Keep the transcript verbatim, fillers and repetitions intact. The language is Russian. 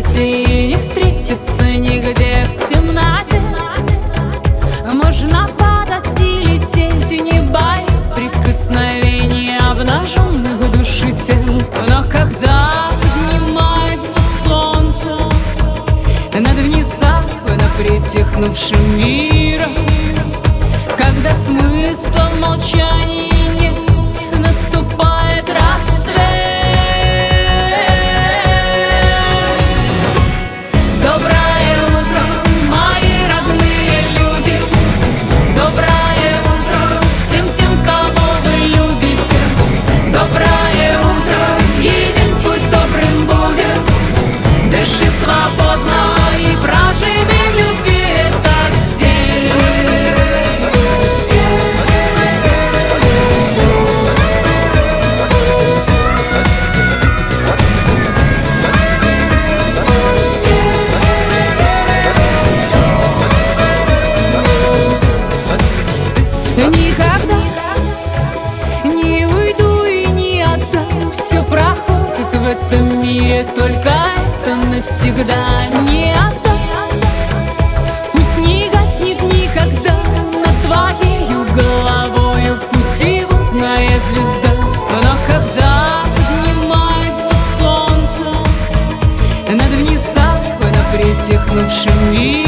свете и не встретиться нигде в темноте. Можно падать и лететь, не боясь прикосновения обнаженных души тел. Но когда поднимается солнце над внезапно притихнувшим миром, когда смысла в молчании нет, наступает рассвет. Доброе утро, мои родные люди, доброе утро всем тем, кого вы любите. Доброе утро, и день пусть добрым будет. Дыши свободно и проживи в любви этот день. Никогда не уйду и не отдам. Все проходит в этом мире, только это навсегда не отдам. Пусть не гаснет никогда над твоею головою путеводная звезда. Но когда поднимается солнце над внезапно притихнувшим миром,